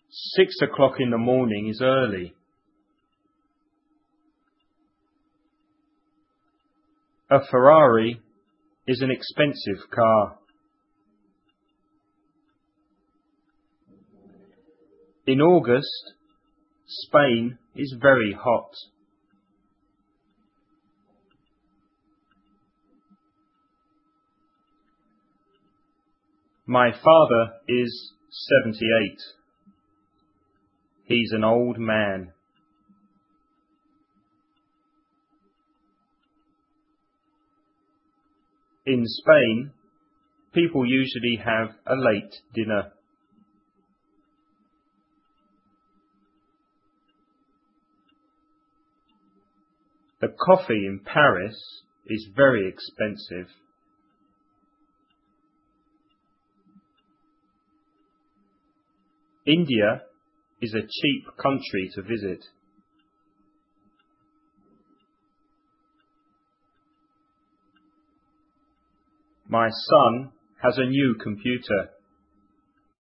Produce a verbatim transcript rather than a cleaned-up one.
Six o'clock in the morning is early. A Ferrari is an expensive car. In August, Spain is very hot. My father is seventy-eight. He's an old man. In Spain, people usually have a late dinner. The coffee in Paris is very expensive. India is a cheap country to visit. My son has a new computer.